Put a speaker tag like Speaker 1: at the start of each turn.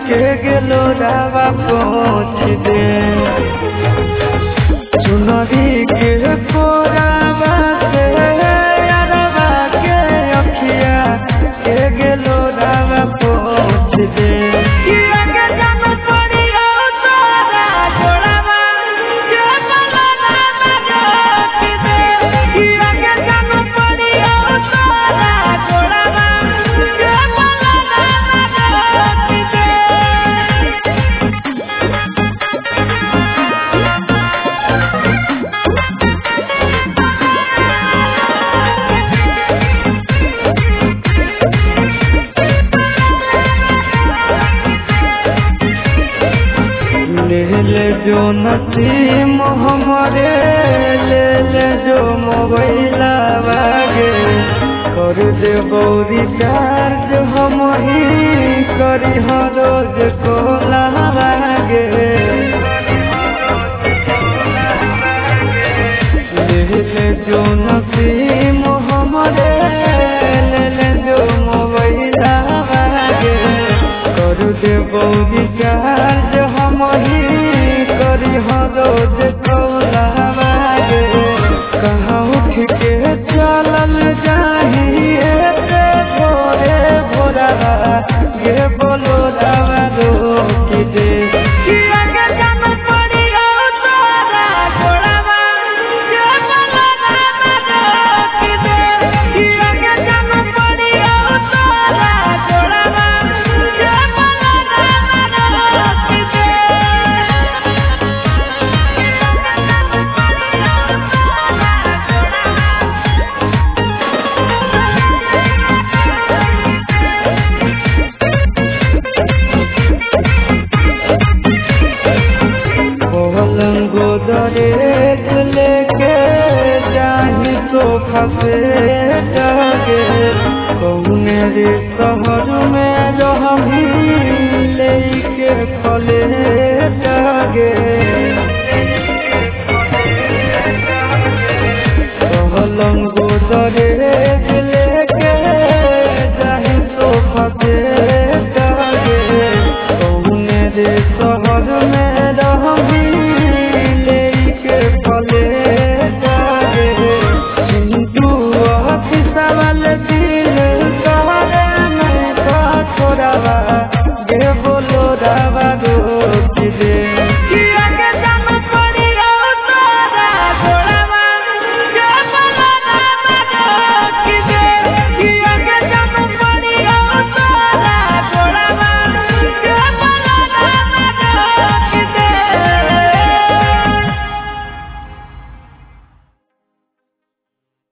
Speaker 1: के गेलो रावा पहुँच दे चुनरी के कोरावा से यारवा के अखिया के गेलो रावा पहुँच दे ले जो नसीम हमारे ले जो मोबाइल आगे कर दे गौरी चार्ज हम ही करी हर रोज को लागे ले जो नसीम हमारे ले जो मोबाइल आगे कर दे गौरी चार्ज हम ही करी रोज कौलावागे कहाँ उठ के चलल जाहिए भोरे भोरा गे बोलो रावा रोक दे